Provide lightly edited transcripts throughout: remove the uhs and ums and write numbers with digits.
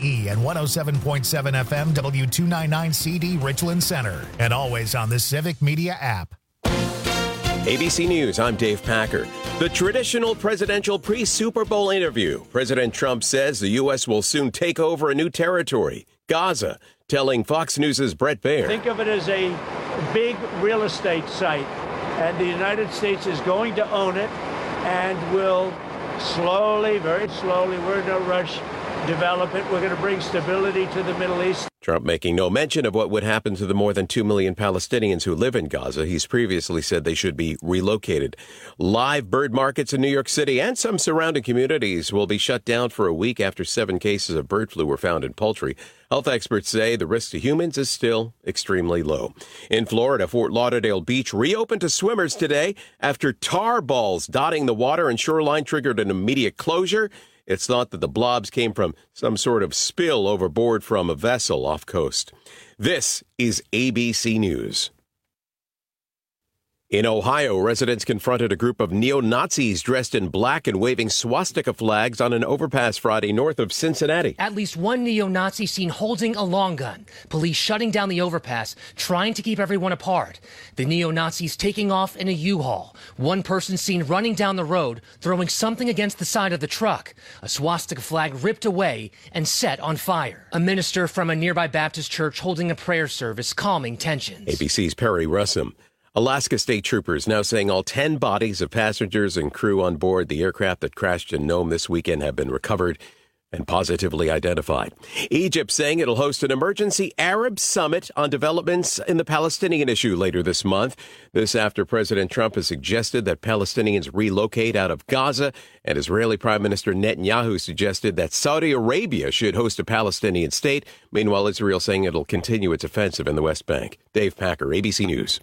KBGE and 107.7 FM W299CD Richland Center. And always on the Civic Media app. ABC News, I'm Dave Packer. The traditional presidential pre-Super Bowl interview. President Trump says the U.S. will soon take over a new territory, Gaza, telling Fox News' Bret Baier. Think of it as a big real estate site, and the United States is going to own it and will slowly, very slowly, we're in no rush, develop it. We're going to bring stability to the Middle East. Trump making no mention of what would happen to the more than 2 million Palestinians who live in Gaza. He's previously said they should be relocated. Live bird markets in New York City and some surrounding communities will be shut down for a week after 7 cases of bird flu were found in poultry. Health experts say the risk to humans is still extremely low. In Florida, Fort Lauderdale Beach reopened to swimmers today after tar balls dotting the water and shoreline triggered an immediate closure. It's thought that the blobs came from some sort of spill overboard from a vessel off coast. This is ABC News. In Ohio, residents confronted a group of neo-Nazis dressed in black and waving swastika flags on an overpass Friday north of Cincinnati. At least one neo-Nazi seen holding a long gun. Police shutting down the overpass, trying to keep everyone apart. The neo-Nazis taking off in a U-Haul. One person seen running down the road, throwing something against the side of the truck. A swastika flag ripped away and set on fire. A minister from a nearby Baptist church holding a prayer service, calming tensions. ABC's Perry Russum. Alaska State Troopers now saying all 10 bodies of passengers and crew on board the aircraft that crashed in Nome this weekend have been recovered and positively identified. Egypt saying it'll host an emergency Arab summit on developments in the Palestinian issue later this month. This after President Trump has suggested that Palestinians relocate out of Gaza, and Israeli Prime Minister Netanyahu suggested that Saudi Arabia should host a Palestinian state. Meanwhile, Israel saying it'll continue its offensive in the West Bank. Dave Packer, ABC News.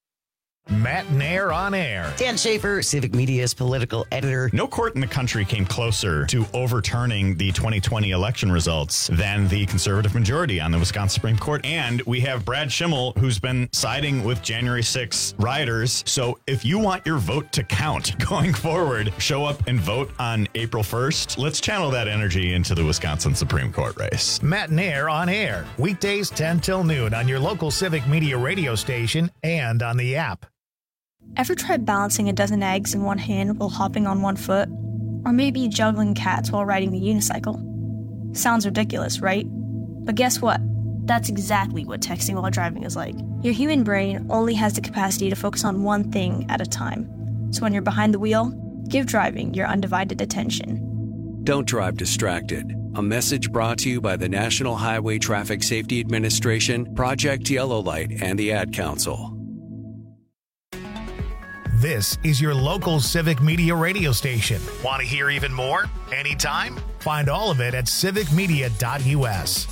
Matt Nair on air. Dan Schaefer, Civic Media's political editor. No court in the country came closer to overturning the 2020 election results than the conservative majority on the Wisconsin Supreme Court. And we have Brad Schimmel, who's been siding with January 6 rioters. So if you want your vote to count going forward, show up and vote on April 1st. Let's channel that energy into the Wisconsin Supreme Court race. Matt Nair on air. Weekdays 10 till noon on your local Civic Media radio station and on the app. Ever tried balancing a dozen eggs in one hand while hopping on one foot? Or maybe juggling cats while riding the unicycle? Sounds ridiculous, right? But guess what? That's exactly what texting while driving is like. Your human brain only has the capacity to focus on one thing at a time. So when you're behind the wheel, give driving your undivided attention. Don't drive distracted. A message brought to you by the National Highway Traffic Safety Administration, Project Yellow Light, and the Ad Council. This is your local Civic Media radio station. Want to hear even more? Anytime? Find all of it at civicmedia.us.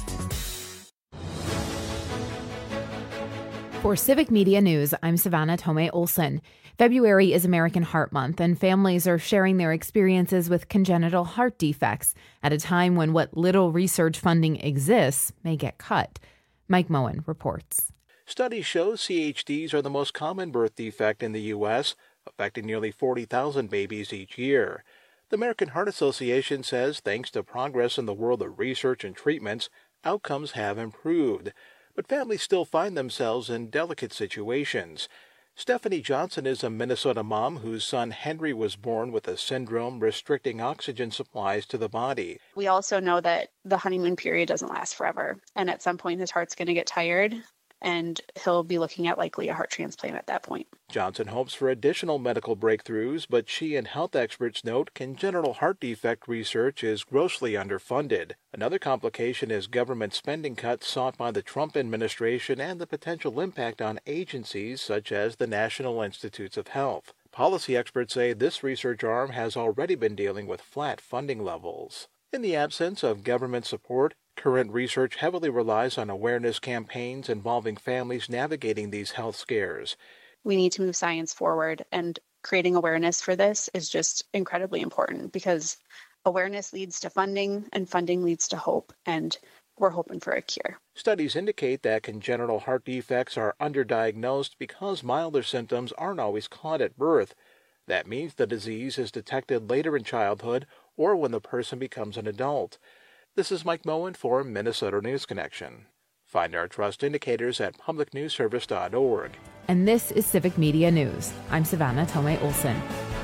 For Civic Media News, I'm Savannah Tomei Olson. February is American Heart Month, and families are sharing their experiences with congenital heart defects at a time when what little research funding exists may get cut. Mike Moen reports. Studies show CHDs are the most common birth defect in the U.S., affecting nearly 40,000 babies each year. The American Heart Association says thanks to progress in the world of research and treatments, outcomes have improved. But families still find themselves in delicate situations. Stephanie Johnson is a Minnesota mom whose son Henry was born with a syndrome restricting oxygen supplies to the body. We also know that the honeymoon period doesn't last forever, and at some point his heart's going to get tired, and he'll be looking at likely a heart transplant at that point. Johnson hopes for additional medical breakthroughs, but she and health experts note congenital heart defect research is grossly underfunded. Another complication is government spending cuts sought by the Trump administration and the potential impact on agencies such as the National Institutes of Health. Policy experts say this research arm has already been dealing with flat funding levels. In the absence of government support, current research heavily relies on awareness campaigns involving families navigating these health scares. We need to move science forward, and creating awareness for this is just incredibly important because awareness leads to funding, and funding leads to hope, and we're hoping for a cure. Studies indicate that congenital heart defects are underdiagnosed because milder symptoms aren't always caught at birth. That means the disease is detected later in childhood or when the person becomes an adult. This is Mike Moen for Minnesota News Connection. Find our trust indicators at publicnewsservice.org. And this is Civic Media News. I'm Savannah Tomei Olson.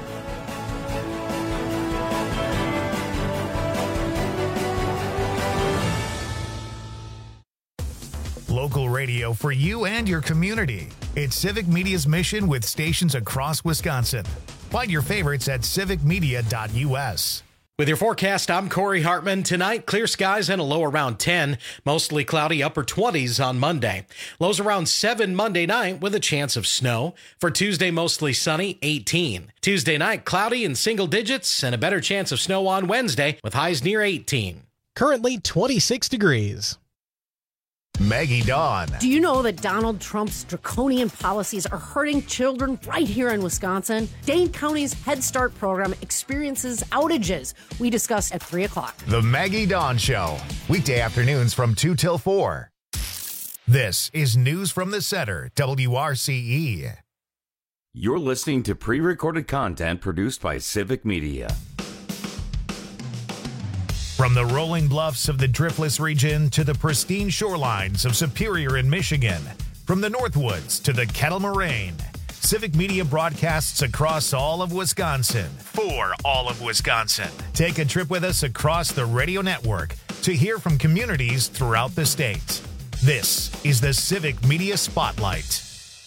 Local radio for you and your community. It's Civic Media's mission with stations across Wisconsin. Find your favorites at civicmedia.us. With your forecast, I'm Corey Hartman. Tonight, clear skies and a low around 10. Mostly cloudy, upper 20s on Monday. Lows around 7 Monday night with a chance of snow. For Tuesday, mostly sunny, 18. Tuesday night, cloudy in single digits and a better chance of snow on Wednesday with highs near 18. Currently 26 degrees. Maggie Dawn. Do you know that Donald Trump's draconian policies are hurting children right here in Wisconsin? Dane County's Head Start program experiences outages. We discuss at 3 o'clock. The Maggie Dawn Show. Weekday afternoons from 2 till 4. This is News from the Center, WRCE. You're listening to pre-recorded content produced by Civic Media. From the rolling bluffs of the Driftless region to the pristine shorelines of Superior in Michigan, from the Northwoods to the Kettle Moraine, Civic Media broadcasts across all of Wisconsin for all of Wisconsin. Take a trip with us across the radio network to hear from communities throughout the state. This is the Civic Media Spotlight.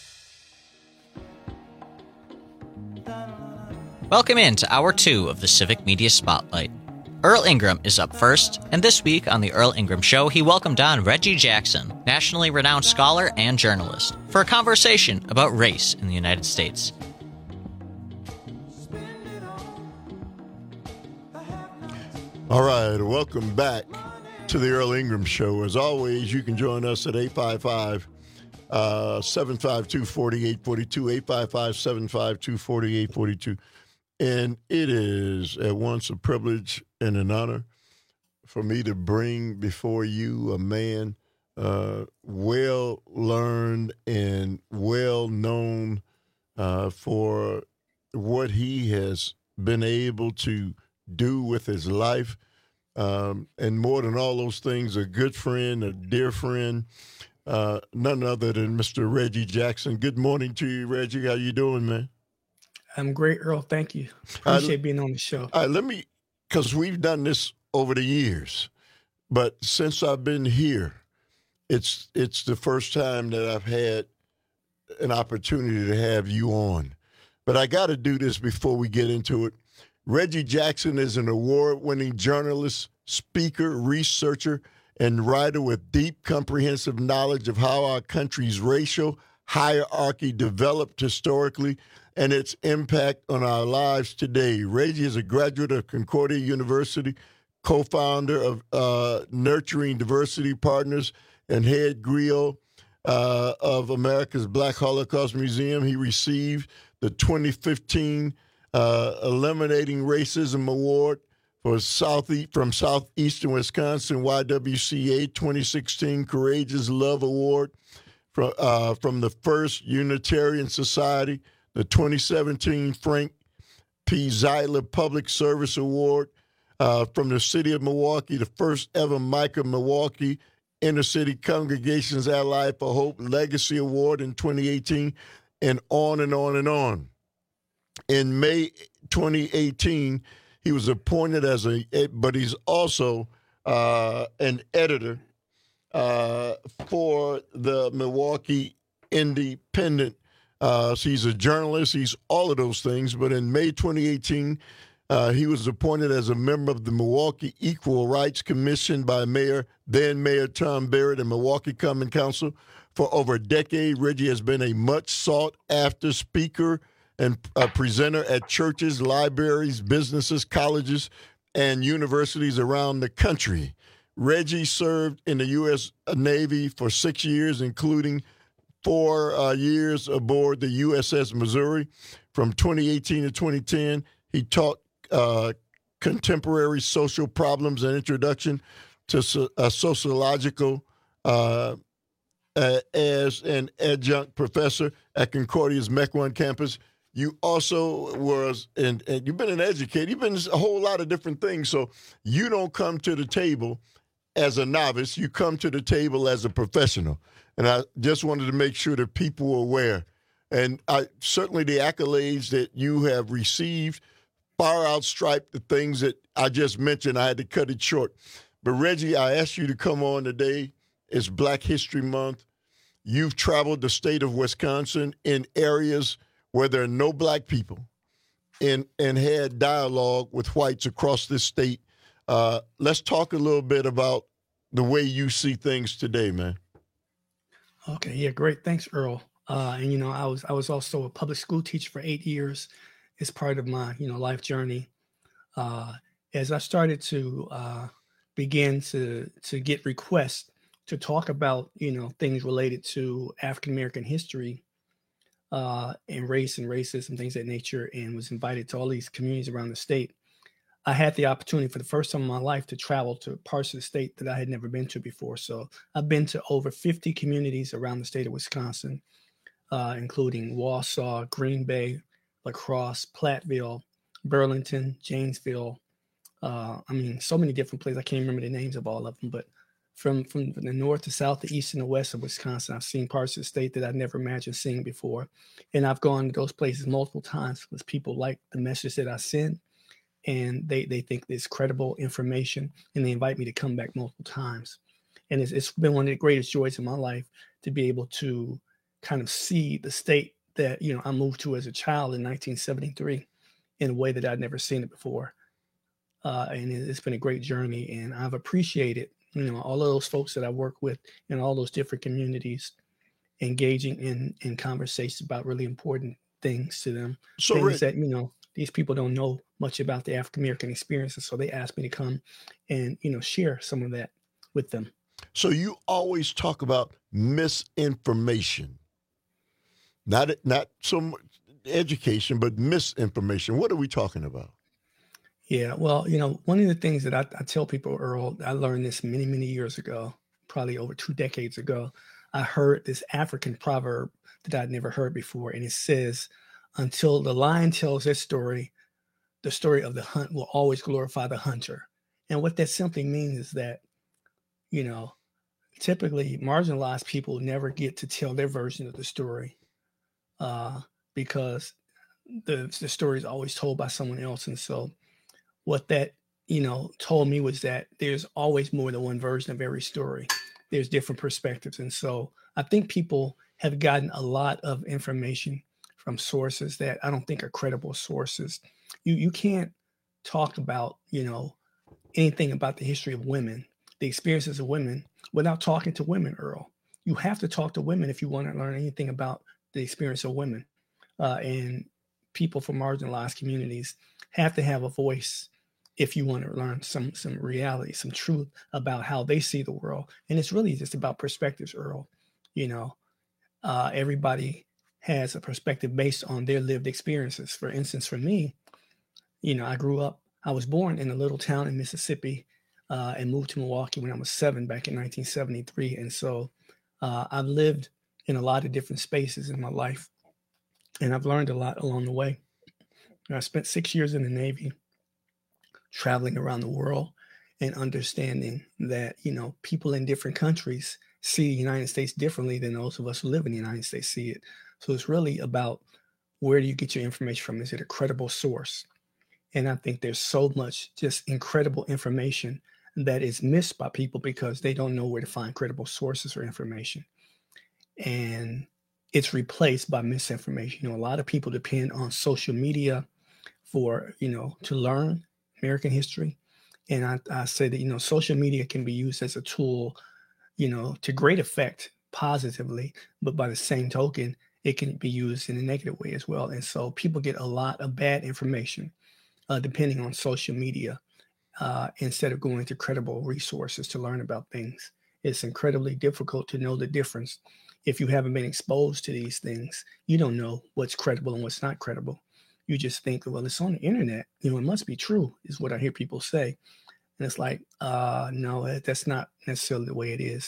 Welcome into Hour 2 of the Civic Media Spotlight. Earl Ingram is up first, and this week on The Earl Ingram Show, he welcomed on Reggie Jackson, nationally renowned scholar and journalist, for a conversation about race in the United States. All right, welcome back to The Earl Ingram Show. As always, you can join us at 855-752-4842, 855-752-4842. And it is at once a privilege and an honor for me to bring before you a man well-learned and well-known for what he has been able to do with his life. And more than all those things, a good friend, a dear friend, none other than Mr. Reggie Jackson. Good morning to you, Reggie. How you doing, man? I'm great, Earl. Thank you. Appreciate being on the show. Because we've done this over the years, but since I've been here, it's the first time that I've had an opportunity to have you on. But I got to do this before we get into it. Reggie Jackson is an award-winning journalist, speaker, researcher, and writer with deep, comprehensive knowledge of how our country's racial hierarchy developed historically and its impact on our lives today. Reggie is a graduate of Concordia University, co-founder of Nurturing Diversity Partners, and head griot of America's Black Holocaust Museum. He received the 2015 Eliminating Racism Award from Southeastern Wisconsin, YWCA, 2016 Courageous Love Award from the First Unitarian Society, the 2017 Frank P. Zeidler Public Service Award from the City of Milwaukee, the first ever Micah Milwaukee Inner City Congregations Ally for Hope Legacy Award in 2018, and on and on and on. In May 2018, he was appointed but he's also an editor for the Milwaukee Independent. So he's a journalist. He's all of those things. But in May 2018, he was appointed as a member of the Milwaukee Equal Rights Commission by then Mayor Tom Barrett and Milwaukee Common Council. For over a decade, Reggie has been a much sought-after speaker and presenter at churches, libraries, businesses, colleges, and universities around the country. Reggie served in the U.S. Navy for 6 years, including 4 years aboard the USS Missouri. From 2018 to 2010, he taught contemporary social problems and introduction to sociological as an adjunct professor at Concordia's Mequon campus. you also was, and you've been an educator. You've been a whole lot of different things. So you don't come to the table as a novice. You come to the table as a professional. And I just wanted to make sure that people were aware. And certainly the accolades that you have received far outstripe the things that I just mentioned. I had to cut it short. But Reggie, I asked you to come on today. It's Black History Month. You've traveled the state of Wisconsin in areas where there are no black people and had dialogue with whites across this state. Let's talk a little bit about the way you see things today, man. Okay, yeah, great. Thanks, Earl. And, you know, I was also a public school teacher for 8 years as part of my, you know, life journey. As I started to begin to get requests to talk about, you know, things related to African-American history and race and racism, things of that nature, and was invited to all these communities around the state, I had the opportunity for the first time in my life to travel to parts of the state that I had never been to before. So I've been to over 50 communities around the state of Wisconsin, including Wausau, Green Bay, La Crosse, Platteville, Burlington, Janesville. I mean, so many different places. I can't remember the names of all of them, but from the north to south, the east and the west of Wisconsin, I've seen parts of the state that I've never imagined seeing before. And I've gone to those places multiple times because people like the message that I send, and they think it's credible information, and they invite me to come back multiple times. And it's been one of the greatest joys in my life to be able to kind of see the state that, you know, I moved to as a child in 1973 in a way that I'd never seen it before. And it's been a great journey, and I've appreciated, you know, all of those folks that I work with in all those different communities, engaging in conversations about really important things to them. So things that, you know, these people don't know much about the African-American experiences. So they asked me to come and, you know, share some of that with them. So you always talk about misinformation, not so much education, but misinformation. What are we talking about? Yeah, well, you know, one of the things that I tell people, Earl, I learned this many, many years ago, probably over 2 decades ago. I heard this African proverb that I'd never heard before. And it says, until the lion tells its story, the story of the hunt will always glorify the hunter. And what that simply means is that, you know, typically marginalized people never get to tell their version of the story because the story is always told by someone else. And so what that, you know, told me was that there's always more than one version of every story. There's different perspectives. And so I think people have gotten a lot of information from sources that I don't think are credible sources. You can't talk about, you know, anything about the history of women, the experiences of women, without talking to women, Earl. You have to talk to women if you want to learn anything about the experience of women. And people from marginalized communities have to have a voice if you want to learn some reality, some truth about how they see the world. And it's really just about perspectives, Earl. You know, everybody has a perspective based on their lived experiences. For instance, for me, you know, I was born in a little town in Mississippi and moved to Milwaukee when I was 7 back in 1973. And so I've lived in a lot of different spaces in my life, and I've learned a lot along the way. I spent 6 years in the Navy, traveling around the world and understanding that, you know, people in different countries see the United States differently than those of us who live in the United States see it. So it's really about, where do you get your information from? Is it a credible source? And I think there's so much just incredible information that is missed by people because they don't know where to find credible sources for information. And it's replaced by misinformation. You know, a lot of people depend on social media for, you know, to learn American history. And I say that, you know, social media can be used as a tool, you know, to great effect positively, but by the same token, it can be used in a negative way as well. And so people get a lot of bad information depending on social media instead of going to credible resources to learn about things. It's incredibly difficult to know the difference. If you haven't been exposed to these things, you don't know what's credible and what's not credible. You just think, well, it's on the internet, you know, it must be true, is what I hear people say. And it's like, no, that's not necessarily the way it is.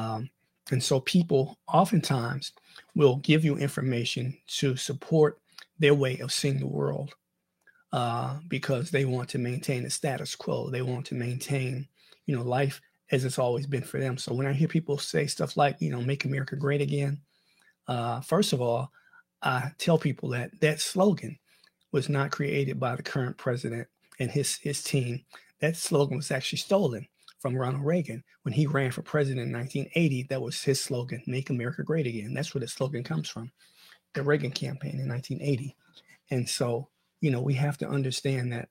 And so people oftentimes will give you information to support their way of seeing the world, because they want to maintain the status quo. They want to maintain, life as it's always been for them. So when I hear people say stuff like, make America great again, first of all, I tell people that slogan was not created by the current president and his team. That slogan was actually stolen from Ronald Reagan. When he ran for president in 1980, that was his slogan, make America great again. That's where the slogan comes from, the Reagan campaign in 1980. And so, we have to understand that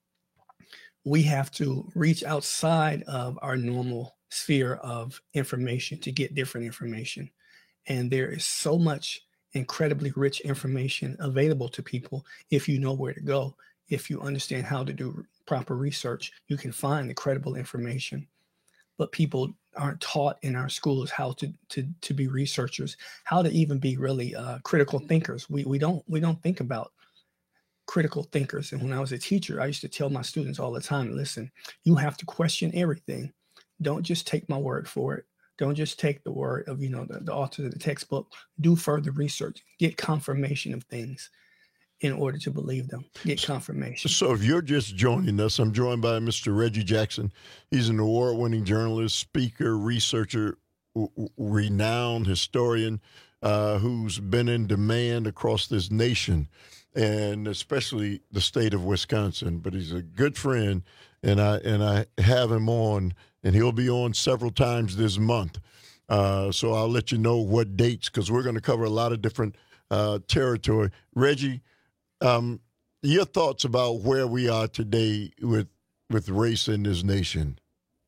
we have to reach outside of our normal sphere of information to get different information. And there is so much incredibly rich information available to people if you know where to go. If you understand how to do proper research, you can find the credible information. But people aren't taught in our schools how to be researchers, how to even be really critical thinkers. We don't think about critical thinkers. And when I was a teacher, I used to tell my students all the time, listen, you have to question everything. Don't just take my word for it. Don't just take the word of, the author of the textbook. Do further research. Get confirmation of things in order to believe them. Get confirmation. So if you're just joining us, I'm joined by Mr. Reggie Jackson. He's an award-winning journalist, speaker, researcher, renowned historian who's been in demand across this nation, and especially the state of Wisconsin. But he's a good friend, and I have him on, and he'll be on several times this month. So I'll let you know what dates, because we're going to cover a lot of different territory. Reggie, your thoughts about where we are today with race in this nation?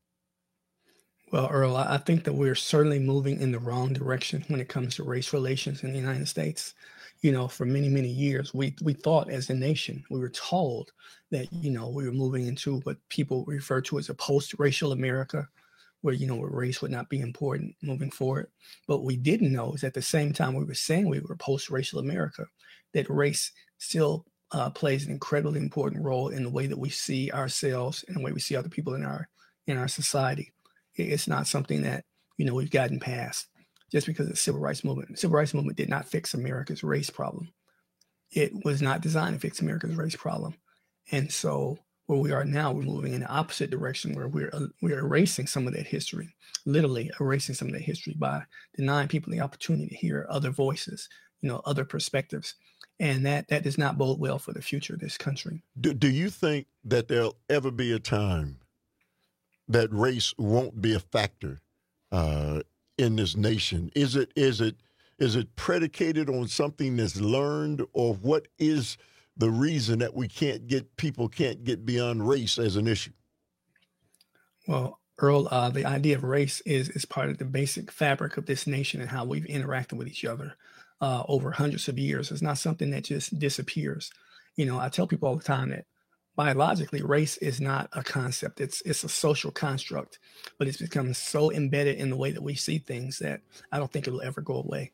Well, Earl, I think that we're certainly moving in the wrong direction when it comes to race relations in the United States. For many, many years, we thought as a nation, we were told that, we were moving into what people refer to as a post-racial America, where, where race would not be important moving forward. But what we didn't know is at the same time we were saying we were post-racial America, that race still plays an incredibly important role in the way that we see ourselves and the way we see other people in our society. It's not something that, we've gotten past just because of the civil rights movement. The civil rights movement did not fix America's race problem. It was not designed to fix America's race problem. And so where we are now, we're moving in the opposite direction, where we're erasing some of that history, literally erasing some of that history by denying people the opportunity to hear other voices, other perspectives. And that does not bode well for the future of this country. Do you think that there'll ever be a time that race won't be a factor in this nation? Is it predicated on something that's learned, or what is the reason that people can't get beyond race as an issue? Well, Earl, the idea of race is part of the basic fabric of this nation and how we've interacted with each other over hundreds of years. It's not something that just disappears. I tell people all the time that biologically, race is not a concept. It's a social construct, but it's become so embedded in the way that we see things that I don't think it'll ever go away.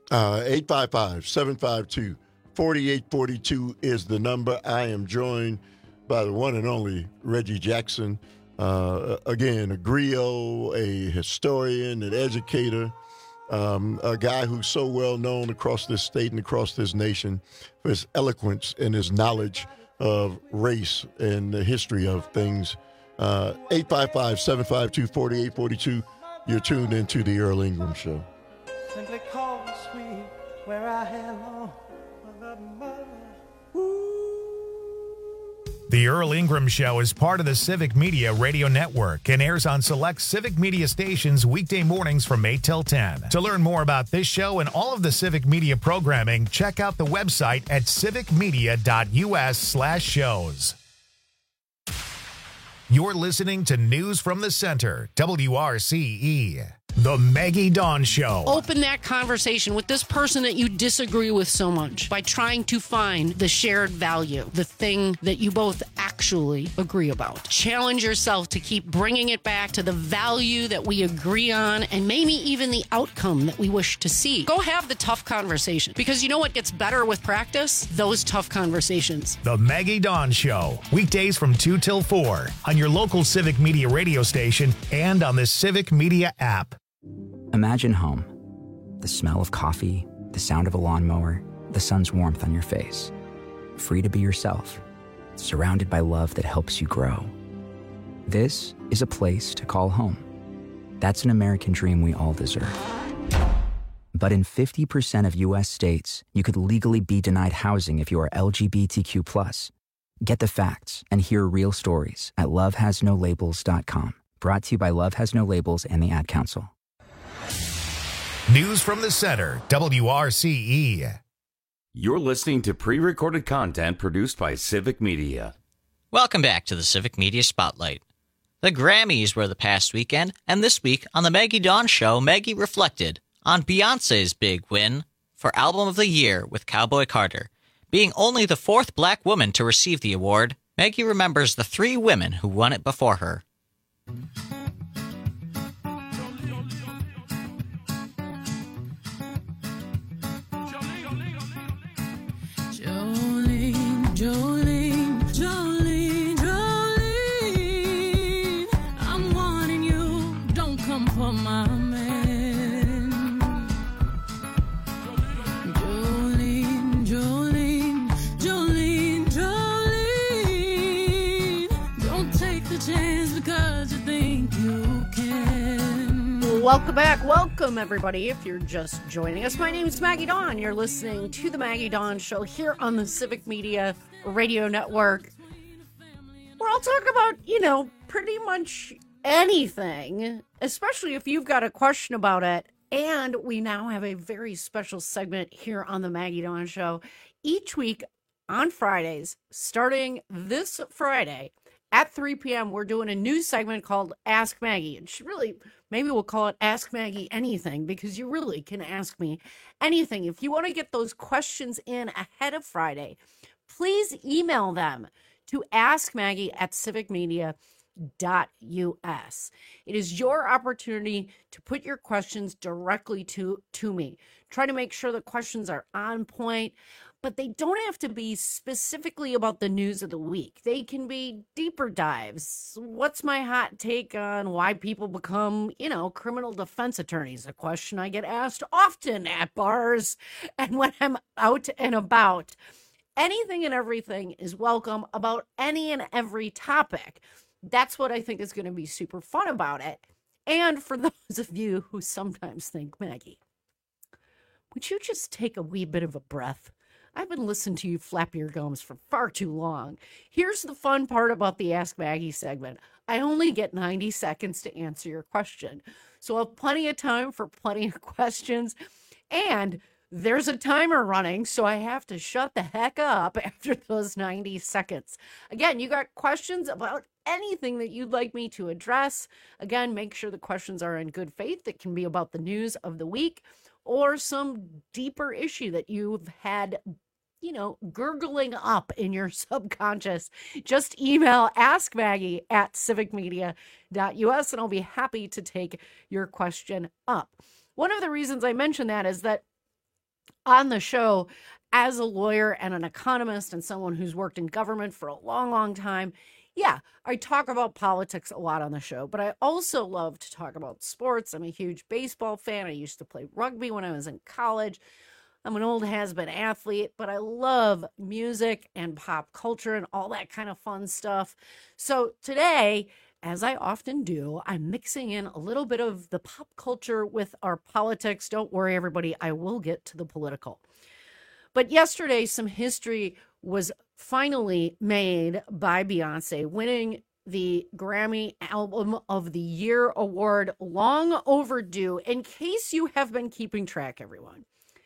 855-752-4842 is the number. I am joined by the one and only Reggie Jackson. Again, a griot, a historian, an educator, a guy who's so well known across this state and across this nation for his eloquence and his knowledge of race and the history of things. 855-752-4842. You're tuned into the Earl Ingram Show. Simply call me sweet, where I belong. The Earl Ingram Show is part of the Civic Media Radio Network and airs on select Civic Media stations weekday mornings from 8 till 10. To learn more about this show and all of the Civic Media programming, check out the website at civicmedia.us/shows. You're listening to News from the Center, WRCE. The Maggie Dawn Show. Open that conversation with this person that you disagree with so much by trying to find the shared value, the thing that you both actually agree about. Challenge yourself to keep bringing it back to the value that we agree on and maybe even the outcome that we wish to see. Go have the tough conversation, because you know what gets better with practice? Those tough conversations. The Maggie Dawn Show. Weekdays from 2 till 4 on your local Civic Media radio station and on the Civic Media app. Imagine home. The smell of coffee, the sound of a lawnmower, the sun's warmth on your face, free to be yourself, surrounded by love that helps you grow. This is a place to call home. That's an American dream we all deserve. But in 50% of U.S. states, you could legally be denied housing if you are LGBTQ+. Get the facts and hear real stories at lovehasnolabels.com. Brought to you by Love Has No Labels and the Ad Council. News from the Center, WRCE. You're listening to pre-recorded content produced by Civic Media. Welcome back to the Civic Media Spotlight. The Grammys were the past weekend, and this week on the Maggie Dawn Show, Maggie reflected on Beyoncé's big win for Album of the Year with Cowboy Carter. Being only the fourth black woman to receive the award, Maggie remembers the three women who won it before her. Jolene, I'm wanting you, don't come for my man. Jolene, don't take the chance because you think you can. Welcome back. Welcome, everybody. If you're just joining us, my name is Maggie Dawn. You're listening to the Maggie Dawn Show here on the Civic Media Radio Network. We're all talking about, pretty much anything, especially if you've got a question about it. And we now have a very special segment here on the Maggie Dawn Show. Each week on Fridays, starting this Friday at 3 p.m., we're doing a new segment called Ask Maggie. And maybe we'll call it Ask Maggie Anything, because you really can ask me anything. If you want to get those questions in ahead of Friday, please email them to askmaggie@civicmedia.us. It is your opportunity to put your questions directly to me. Try to make sure the questions are on point, but they don't have to be specifically about the news of the week. They can be deeper dives. What's my hot take on why people become, criminal defense attorneys? A question I get asked often at bars and when I'm out and about. Anything and everything is welcome about any and every topic. That's what I think is going to be super fun about it. And for those of you who sometimes think, Maggie, would you just take a wee bit of a breath? I've been listening to you flap your gums for far too long. Here's the fun part about the Ask Maggie segment. I only get 90 seconds to answer your question. So I'll have plenty of time for plenty of questions. And there's a timer running, so I have to shut the heck up after those 90 seconds. Again, you got questions about anything that you'd like me to address. Again, make sure the questions are in good faith. It can be about the news of the week or some deeper issue that you've had, gurgling up in your subconscious. Just email askmaggie@civicmedia.us, and I'll be happy to take your question up. One of the reasons I mention that is that on the show, as a lawyer and an economist and someone who's worked in government for a long, long time, I talk about politics a lot on the show, but I also love to talk about sports. I'm a huge baseball fan. I used to play rugby when I was in college. I'm an old has-been athlete, but I love music and pop culture and all that kind of fun stuff. So today, as I often do, I'm mixing in a little bit of the pop culture with our politics. Don't worry, everybody, I will get to the political. But yesterday, some history was finally made by Beyoncé, winning the Grammy Album of the Year award, long overdue. In case you have been keeping track, everyone,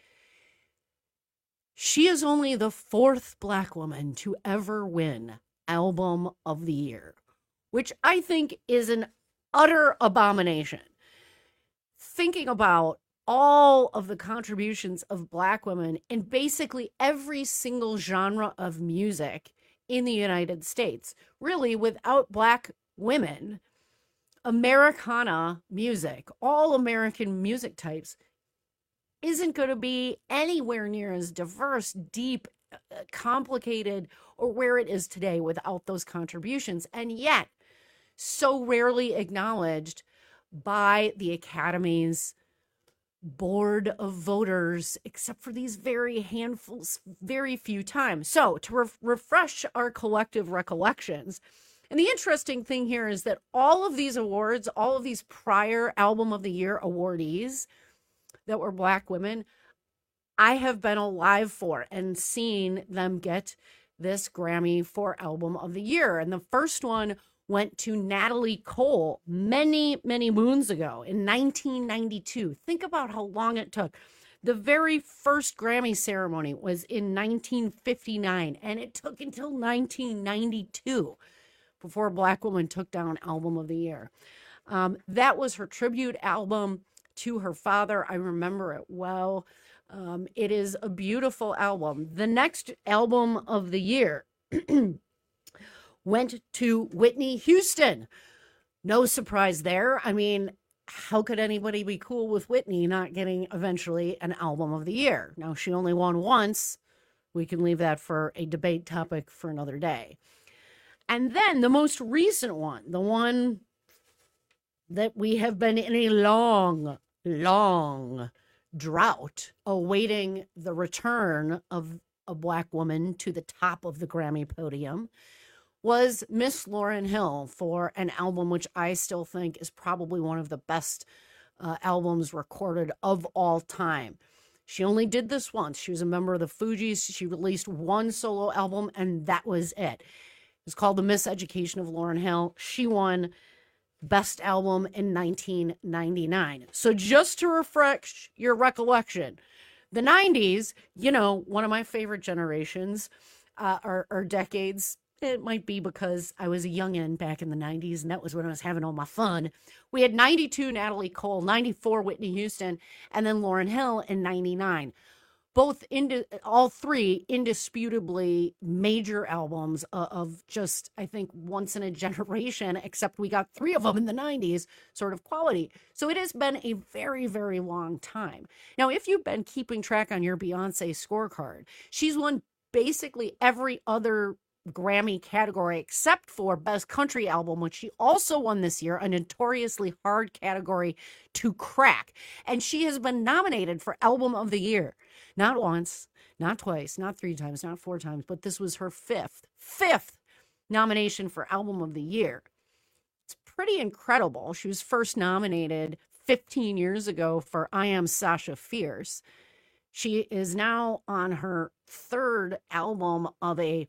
she is only the fourth Black woman to ever win Album of the Year, which I think is an utter abomination. Thinking about all of the contributions of Black women in basically every single genre of music in the United States. Really, without Black women, Americana music, all American music types, isn't going to be anywhere near as diverse, deep, complicated, or where it is today without those contributions. And yet, so rarely acknowledged by the academies, board of voters, except for these very few times. So to refresh our collective recollections, and the interesting thing here is that all of these awards, all of these prior Album of the Year awardees that were Black women, I have been alive for and seen them get this Grammy for Album of the Year. And the first one went to Natalie Cole many, many moons ago in 1992. Think about how long it took. The very first Grammy ceremony was in 1959, and it took until 1992 before a Black woman took down Album of the Year. That was her tribute album to her father. I remember it well. It is a beautiful album. The next Album of the Year went to Whitney Houston. No surprise there. I mean, how could anybody be cool with Whitney not getting eventually an Album of the Year? Now, she only won once. We can leave that for a debate topic for another day. And then the most recent one, the one that we have been in a long, long drought awaiting the return of a Black woman to the top of the Grammy podium, was Miss Lauryn Hill for an album which I still think is probably one of the best albums recorded of all time. She only did this once. She was a member of the Fugees. She released one solo album, and that was it. It was called The Miseducation of Lauryn Hill. She won Best Album in 1999. So just to refresh your recollection, the 90s, you know, one of my favorite generations or decades. It might be because I was a youngin' back in the 90s, and that was when I was having all my fun. We had 92 Natalie Cole, 94 Whitney Houston, and then Lauryn Hill in 99. All three indisputably major albums of just, I think, once in a generation, except we got three of them in the 90s, sort of quality. So it has been a very, very long time. Now, if you've been keeping track on your Beyonce scorecard, she's won basically every other Grammy category except for Best Country Album, which she also won this year, a notoriously hard category to crack. And she has been nominated for Album of the Year. Not once, not twice, not three times, not four times, but this was her fifth nomination for Album of the Year. It's pretty incredible. She was first nominated 15 years ago for I Am Sasha Fierce. She is now on her third album of a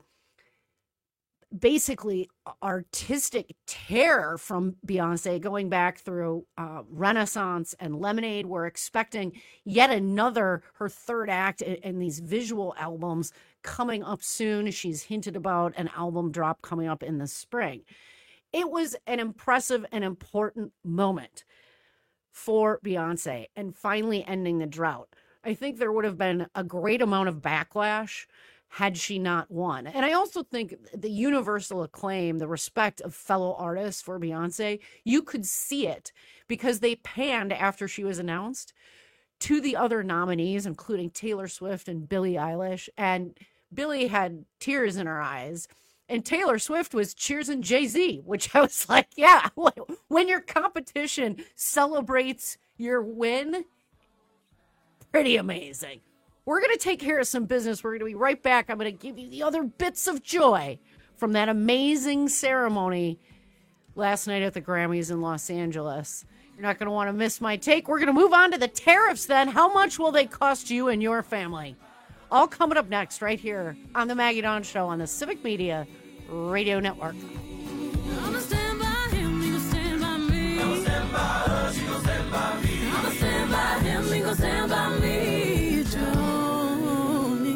basically artistic tear from Beyonce, going back through Renaissance and Lemonade. We're expecting yet another, her third act in these visual albums coming up soon. She's hinted about an album drop coming up in the spring. It was an impressive and important moment for Beyonce and finally ending the drought. I think there would have been a great amount of backlash had she not won. And I also think the universal acclaim, the respect of fellow artists for Beyonce, you could see it because they panned after she was announced to the other nominees, including Taylor Swift and Billie Eilish. And Billie had tears in her eyes. And Taylor Swift was cheersing Jay-Z, which I was like, yeah, when your competition celebrates your win, pretty amazing. We're going to take care of some business. We're going to be right back. I'm going to give you the other bits of joy from that amazing ceremony last night at the Grammys in Los Angeles. You're not going to want to miss my take. We're going to move on to the tariffs then. How much will they cost you and your family? All coming up next right here on the Maggie Dawn Show on the Civic Media Radio Network. I'ma stand by him, he gon' stand by me. I'ma stand by her, she gon' stand by me. I'ma stand by him, he gon' stand by me. Joni.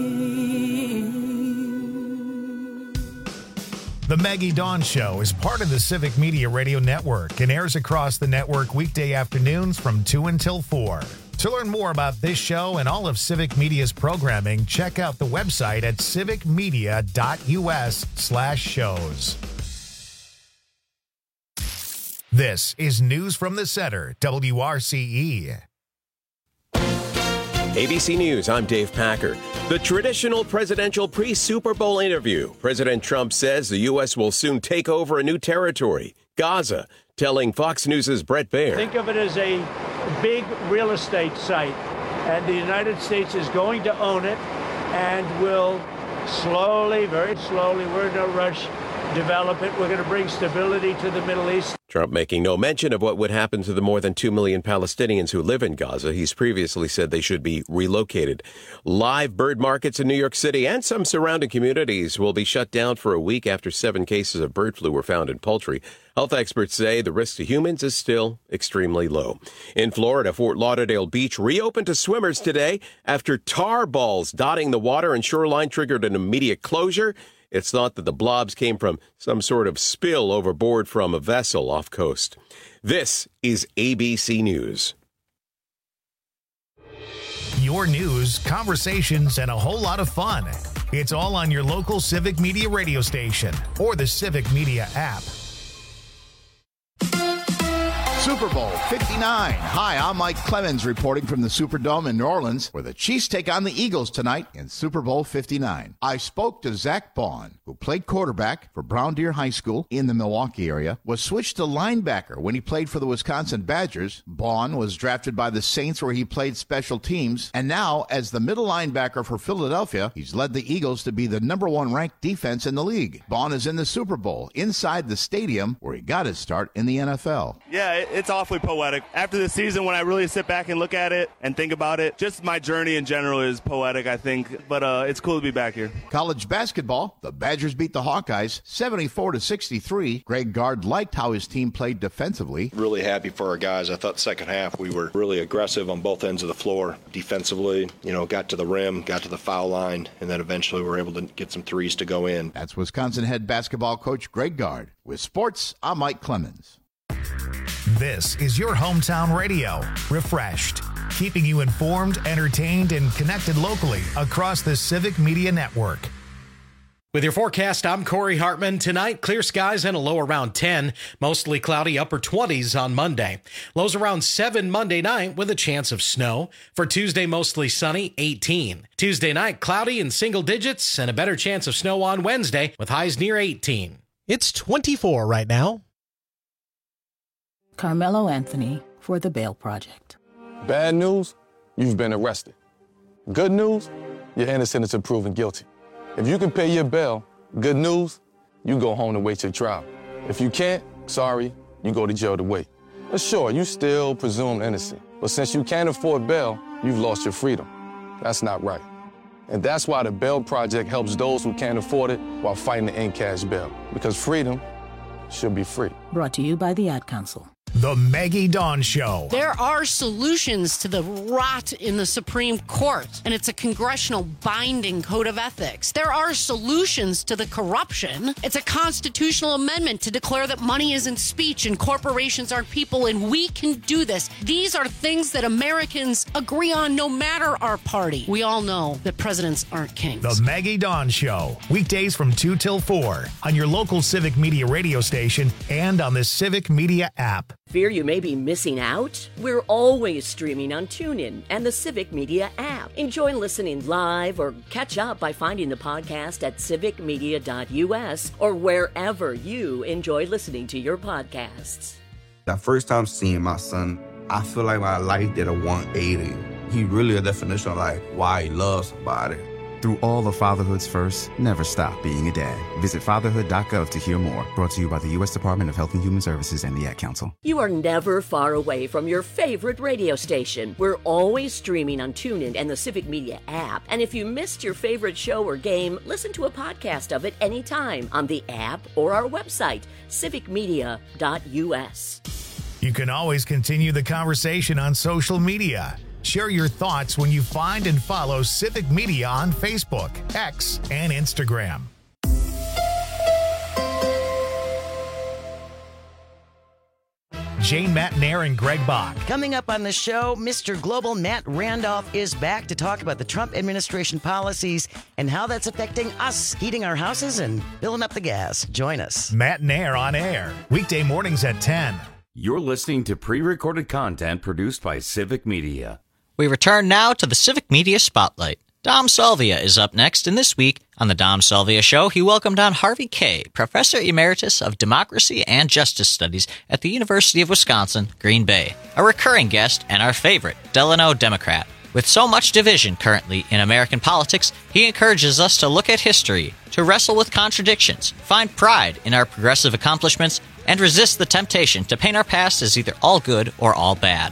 The Maggie Dawn Show is part of the Civic Media Radio Network and airs across the network weekday afternoons from 2 until 4. To learn more about this show and all of Civic Media's programming, check out the website at civicmedia.us/shows. This is News from the Center, WRCE. ABC News, I'm Dave Packer. The traditional presidential pre-Super Bowl interview. President Trump says the U.S. will soon take over a new territory, Gaza, telling Fox News' Bret Baier. Think of it as a big real estate site, and the United States is going to own it and will slowly, very slowly, we're in no rush, develop it. We're going to bring stability to the Middle East. Trump making no mention of what would happen to the more than 2 million Palestinians who live in Gaza. He's previously said they should be relocated. Live bird markets in New York City and some surrounding communities will be shut down for a week after 7 cases of bird flu were found in poultry. Health experts say the risk to humans is still extremely low. In Florida, Fort Lauderdale Beach reopened to swimmers today after tar balls dotting the water and shoreline triggered an immediate closure. It's thought that the blobs came from some sort of spill overboard from a vessel off coast. This is ABC News. Your news, conversations, and a whole lot of fun. It's all on your local Civic Media radio station or the Civic Media app. Super Bowl 59. Hi, I'm Mike Clemens reporting from the Superdome in New Orleans, where the Chiefs take on the Eagles tonight in Super Bowl 59. I spoke to Zach Baun, who played quarterback for Brown Deer High School in the Milwaukee area, was switched to linebacker when he played for the Wisconsin Badgers. Baun was drafted by the Saints, where he played special teams, and now, as the middle linebacker for Philadelphia, he's led the Eagles to be the #1 ranked defense in the league. Baun is in the Super Bowl, inside the stadium where he got his start in the NFL. Yeah, it's awfully poetic. After the season, when I really sit back and look at it and think about it, just my journey in general is poetic, I think. But it's cool to be back here. College basketball, the Badgers beat the Hawkeyes 74-63. Greg Gard liked how his team played defensively. Really happy for our guys. I thought the second half we were really aggressive on both ends of the floor. Defensively, got to the rim, got to the foul line, and then eventually we were able to get some threes to go in. That's Wisconsin head basketball coach Greg Gard. With sports, I'm Mike Clemens. This is your hometown radio, refreshed, keeping you informed, entertained, and connected locally across the Civic Media Network. With your forecast, I'm Corey Hartman. Tonight, clear skies and a low around 10. Mostly cloudy, upper 20s on Monday. Lows around 7 Monday night with a chance of snow. For Tuesday, mostly sunny, 18. Tuesday night, cloudy in single digits and a better chance of snow on Wednesday with highs near 18. It's 24 right now. Carmelo Anthony for the Bail Project. Bad news, you've been arrested. Good news, you're innocent until proven guilty. If you can pay your bail, good news, you go home to wait your trial. If you can't, sorry, you go to jail to wait. But sure, you still presumed innocent. But since you can't afford bail, you've lost your freedom. That's not right. And that's why the Bail Project helps those who can't afford it while fighting to end cash bail. Because freedom should be free. Brought to you by the Ad Council. The Maggie Dawn Show. There are solutions to the rot in the Supreme Court, and it's a congressional binding code of ethics. There are solutions to the corruption. It's a constitutional amendment to declare that money isn't speech and corporations aren't people, and we can do this. These are things that Americans agree on no matter our party. We all know that presidents aren't kings. The Maggie Dawn Show. Weekdays from 2 till 4 on your local Civic Media radio station and on the Civic Media app. Fear you may be missing out? We're always streaming on TuneIn and the Civic Media app. Enjoy listening live or catch up by finding the podcast at civicmedia.us or wherever you enjoy listening to your podcasts. The first time seeing my son, I feel like my life did a 180. He really a definition of like why he loves somebody. Through all of fatherhood's first, never stop being a dad. Visit fatherhood.gov to hear more. Brought to you by the U.S. Department of Health and Human Services and the Ad Council. You are never far away from your favorite radio station. We're always streaming on TuneIn and the Civic Media app. And if you missed your favorite show or game, listen to a podcast of it anytime on the app or our website, civicmedia.us. You can always continue the conversation on social media. Share your thoughts when you find and follow Civic Media on Facebook, X, and Instagram. Jane Matnair and Greg Bach. Coming up on the show, Mr. Global Matt Randolph is back to talk about the Trump administration policies and how that's affecting us heating our houses and filling up the gas. Join us. Matnair on air, weekday mornings at 10. You're listening to pre-recorded content produced by Civic Media. We return now to the Civic Media Spotlight. Dom Salvia is up next, and this week on the Dom Salvia Show, he welcomed on Harvey Kaye, Professor Emeritus of Democracy and Justice Studies at the University of Wisconsin, Green Bay, a recurring guest and our favorite Delano Democrat. With so much division currently in American politics, he encourages us to look at history, to wrestle with contradictions, find pride in our progressive accomplishments, and resist the temptation to paint our past as either all good or all bad.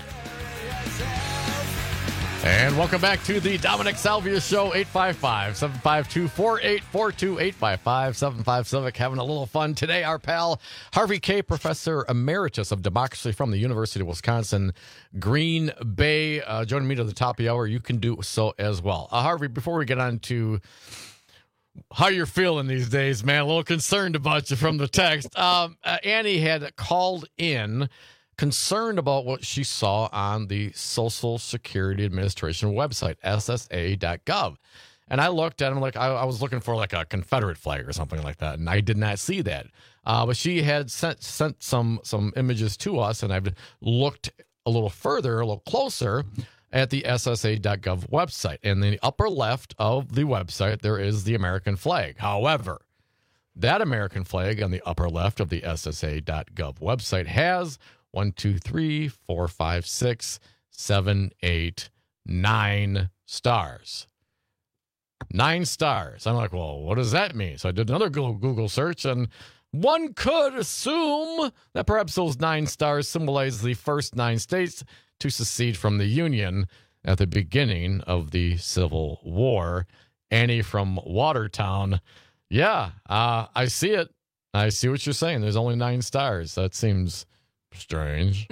And welcome back to the Dominic Salvia Show, 855-752-4842, 855-757. Having a little fun today. Our pal, Harvey Kaye, Professor Emeritus of Democracy from the University of Wisconsin, Green Bay, joining me to the top of the hour. You can do so as well. Harvey, before we get on to how you're feeling these days, man, a little concerned about you from the text. Annie had called in concerned about what she saw on the Social Security Administration website, SSA.gov. And I looked at him like I was looking for like a Confederate flag or something like that, and I did not see that. But she had sent some images to us, and I've looked a little further, a little closer at the SSA.gov website. And in the upper left of the website, there is the American flag. However, that American flag on the upper left of the SSA.gov website has 1, 2, 3, 4, 5, 6, 7, 8, 9 stars. 9 stars. I'm like, well, what does that mean? So I did another Google search, and one could assume that perhaps those 9 stars symbolize the first 9 states to secede from the Union at the beginning of the Civil War. Annie from Watertown. Yeah, I see it. I see what you're saying. There's only 9 stars. That seems strange.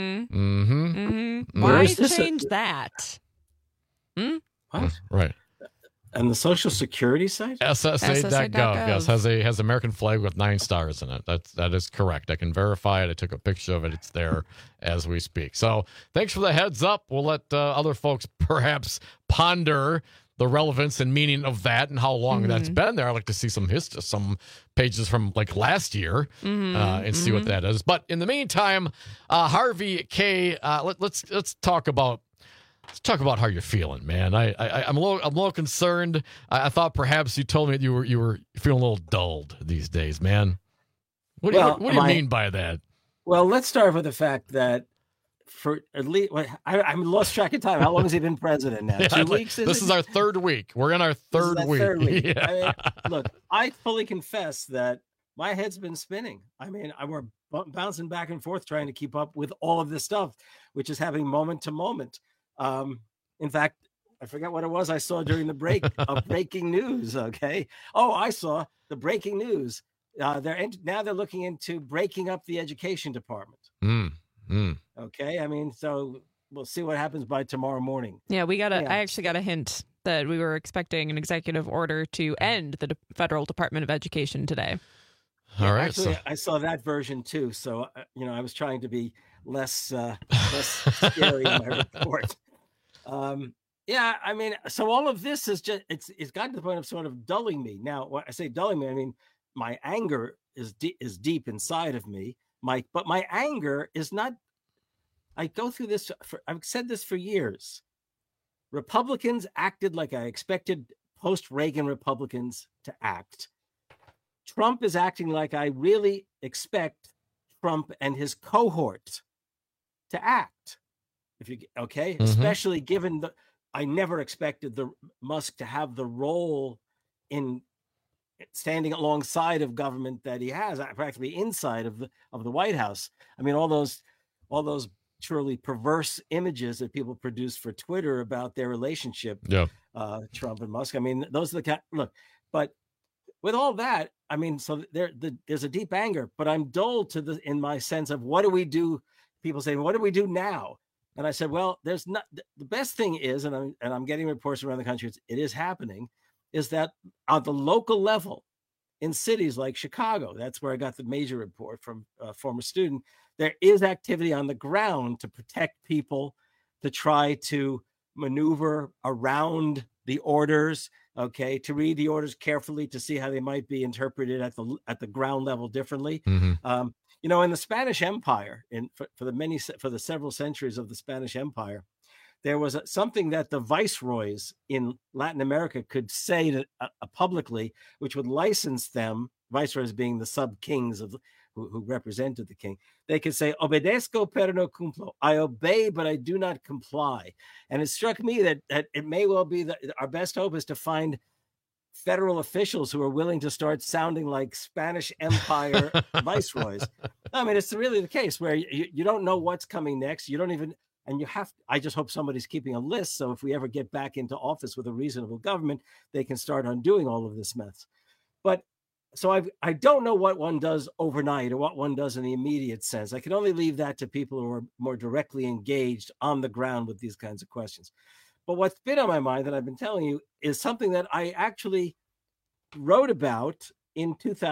Why change that? What? Right. And the Social Security site? SSA.gov. Yes, has American flag with 9 stars in it. That is correct. I can verify it. I took a picture of it. It's there as we speak. So thanks for the heads up. We'll let other folks perhaps ponder the relevance and meaning of that and how long that's been there. I'd like to see some pages from like last year and see what that is. But in the meantime, Harvey Kaye, let's talk about how you're feeling, man. I'm a little concerned. I thought perhaps you told me that you were feeling a little dulled these days, man. What do you mean by that? Well, let's start with the fact that for at least I'm lost track of time. How long has he been president now? 2 weeks? This is our 3rd week. We're in our third week. Yeah. Look, I fully confess that my head's been spinning. I mean, we're bouncing back and forth trying to keep up with all of this stuff, which is happening moment to moment. In fact, I forget what it was I saw during the break of breaking news. Okay. Oh, I saw the breaking news. Now they're looking into breaking up the education department. Okay. I mean, so we'll see what happens by tomorrow morning. Yeah, I actually got a hint that we were expecting an executive order to end the Federal Department of Education today. All right. Actually, I saw that version too. So, I was trying to be less scary in my report. Yeah, I mean, so all of this is just, it's gotten to the point of sort of dulling me. Now, when I say dulling me, I mean, my anger is deep inside of me. But my anger is not, I go through this, I've said this for years. Republicans acted like I expected post-Reagan Republicans to act. Trump is acting like I really expect Trump and his cohort to act. Especially given I never expected the Musk to have the role in standing alongside of government that he has, practically inside of the White House. I mean, all those truly perverse images that people produce for Twitter about their relationship, Trump and Musk. I mean, those are look. But with all that, I mean, so there's a deep anger, but I'm dull in my sense of what do we do? People say, what do we do now? And I said, well, there's not. The best thing is, and I'm getting reports around the country, it is happening, is that on the local level in cities like Chicago, that's where I got the major report from a former student, there is activity on the ground to protect people, to try to maneuver around the orders, to read the orders carefully, to see how they might be interpreted at the ground level differently. In the Spanish Empire, for the several centuries of the Spanish Empire, there was something that the viceroys in Latin America could say to, publicly, which would license them, viceroys being the sub-kings of who represented the king. They could say, obedezco pero no cumplo. I obey, but I do not comply. And it struck me that it may well be that our best hope is to find federal officials who are willing to start sounding like Spanish Empire viceroys. I mean, it's really the case where you don't know what's coming next. You don't even, and you have, I just hope somebody's keeping a list. So if we ever get back into office with a reasonable government, they can start undoing all of this mess. But so I don't know what one does overnight or what one does in the immediate sense. I can only leave that to people who are more directly engaged on the ground with these kinds of questions. But what's been on my mind that I've been telling you is something that I actually wrote about in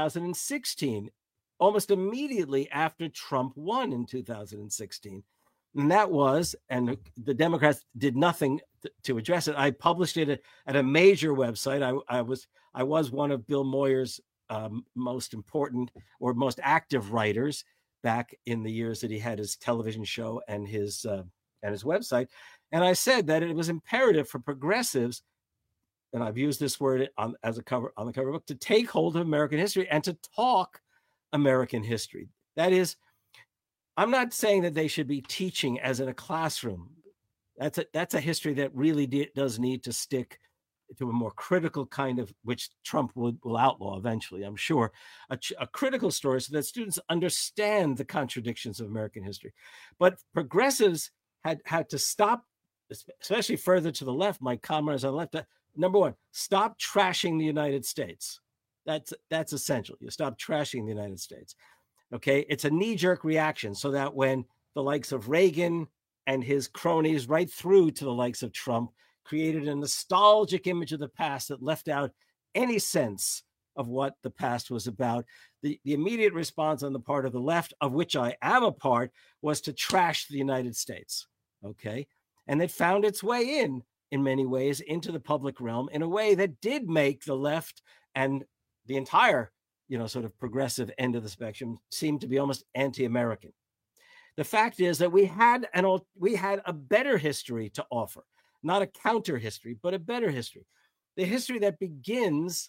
2016, almost immediately after Trump won in 2016. And that was, and the Democrats did nothing to address it. I published it at a major website. I was one of Bill Moyer's most important or most active writers back in the years that he had his television show and his website. And I said that it was imperative for progressives, and I've used this word on the cover of the book, to take hold of American history and to talk American history. That is, I'm not saying that they should be teaching as in a classroom. That's a history that really does need to stick to a more critical kind of, which Trump will outlaw eventually, I'm sure, a critical story so that students understand the contradictions of American history. But progressives had to stop, especially further to the left, my comrades on the left. Number one, stop trashing the United States. That's essential. You stop trashing the United States. Okay, it's a knee-jerk reaction so that when the likes of Reagan and his cronies, right through to the likes of Trump, created a nostalgic image of the past that left out any sense of what the past was about, the immediate response on the part of the left, of which I am a part, was to trash the United States. Okay, and it found its way in many ways, into the public realm in a way that did make the left and the entire, sort of progressive end of the spectrum seem to be almost anti-American. The fact is that we had a better history to offer, not a counter history, but a better history. The history that begins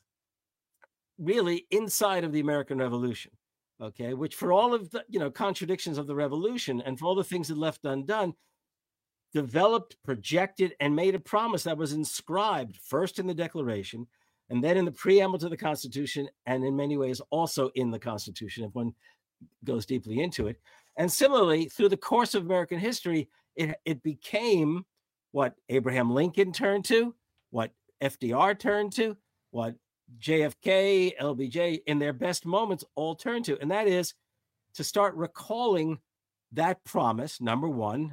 really inside of the American Revolution, okay, which for all of the, contradictions of the revolution and for all the things it left undone, developed, projected, and made a promise that was inscribed first in the Declaration and then in the preamble to the Constitution, and in many ways also in the Constitution, if one goes deeply into it. And similarly, through the course of American history, it became what Abraham Lincoln turned to, what FDR turned to, what JFK, LBJ, in their best moments all turned to. And that is to start recalling that promise, number one,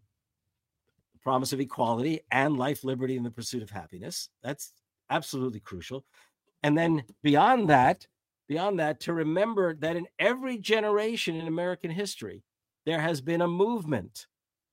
the promise of equality and life, liberty, and the pursuit of happiness. That's absolutely crucial. And then beyond that, to remember that in every generation in American history, there has been a movement,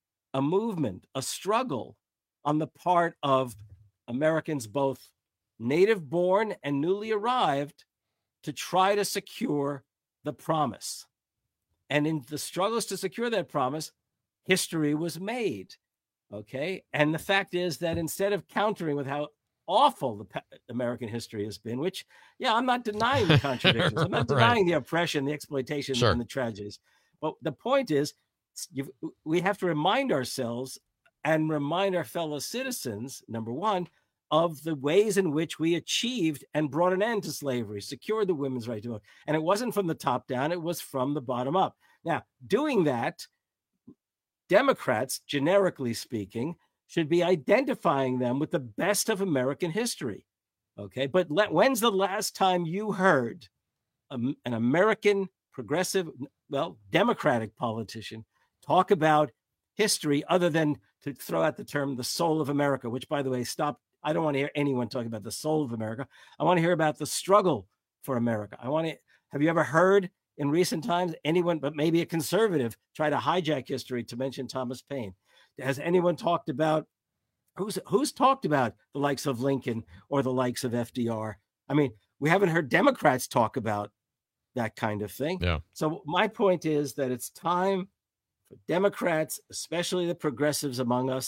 a struggle on the part of Americans, both native born and newly arrived, to try to secure the promise. And in the struggles to secure that promise, history was made. Okay. And the fact is that instead of countering with how awful the American history has been, which, I'm not denying the contradictions. I'm not denying the oppression, the exploitation, and the tragedies. But the point is, we have to remind ourselves and remind our fellow citizens, number one, of the ways in which we achieved and brought an end to slavery, secured the women's right to vote. And it wasn't from the top down, it was from the bottom up. Now, doing that, Democrats, generically speaking, should be identifying them with the best of American history. Okay, but when's the last time you heard an American progressive, Democratic politician talk about history other than to throw out the term the soul of America, which, by the way, stop. I don't want to hear anyone talking about the soul of America. I want to hear about the struggle for America. Have you ever heard in recent times anyone, but maybe a conservative, try to hijack history to mention Thomas Paine? Has anyone talked about, who's talked about the likes of Lincoln or the likes of FDR? I mean, we haven't heard Democrats talk about that kind of thing. Yeah. So my point is that it's time for Democrats, especially the progressives among us,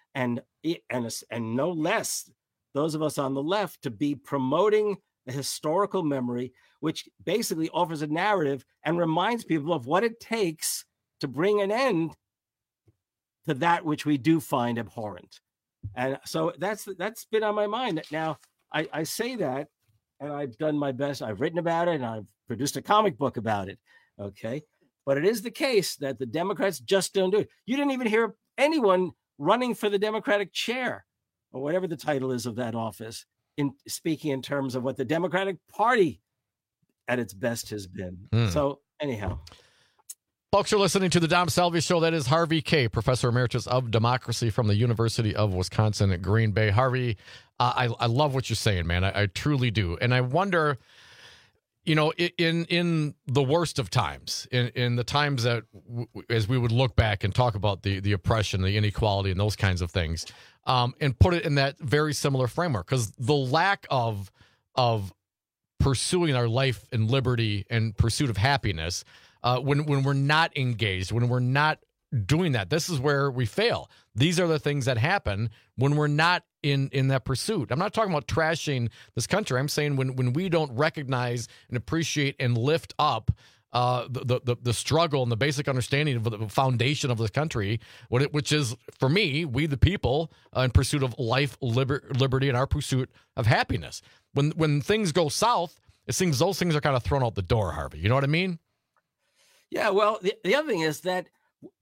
and no less those of us on the left to be promoting a historical memory, which basically offers a narrative and reminds people of what it takes to bring an end to that which we do find abhorrent. And so that's been on my mind. Now, I say that, and I've done my best. I've written about it, and I've produced a comic book about it, okay? But it is the case that the Democrats just don't do it. You didn't even hear anyone running for the Democratic chair, or whatever the title is of that office, in speaking in terms of what the Democratic Party at its best has been. So anyhow. Folks, you're listening to the Dom Salvi Show. That is Harvey Kaye, Professor Emeritus of Democracy from the University of Wisconsin at Green Bay. Harvey, I love what you're saying, man. I truly do. And I wonder, you know, in the worst of times, in the times that, as we would look back and talk about the oppression, the inequality, and those kinds of things, and put it in that very similar framework, because the lack of pursuing our life and liberty and pursuit of happiness, when we're not engaged, when we're not doing that, this is where we fail. These are the things that happen when we're not in that pursuit. I'm not talking about trashing this country. I'm saying when we don't recognize and appreciate and lift up the struggle and the basic understanding of the foundation of this country, which is, for me, we the people in pursuit of life, liberty, and our pursuit of happiness. When things go south, it seems those things are kind of thrown out the door, Harvey. You know what I mean? Yeah, well, the other thing is that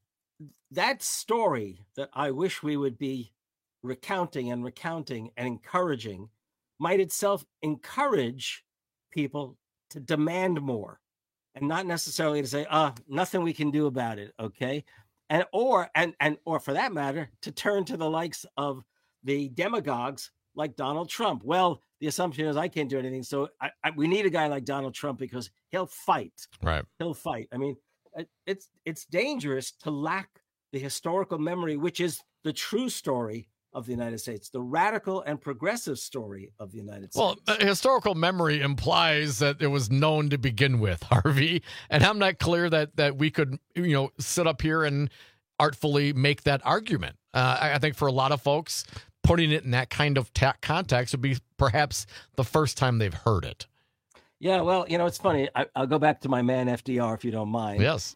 story that I wish we would be recounting and encouraging might itself encourage people to demand more, and not necessarily to say, nothing we can do about it, okay? Or for that matter, to turn to the likes of the demagogues like Donald Trump. Well, the assumption is I can't do anything, so we need a guy like Donald Trump because he'll fight. Right. He'll fight. I mean, it's dangerous to lack the historical memory, which is the true story of the United States, the radical and progressive story of the United States. Well, historical memory implies that it was known to begin with, Harvey, and I'm not clear that we could, sit up here and artfully make that argument. I think for a lot of folks, putting it in that kind of context would be perhaps the first time they've heard it. Yeah, well, it's funny. I'll go back to my man FDR, if you don't mind. Yes.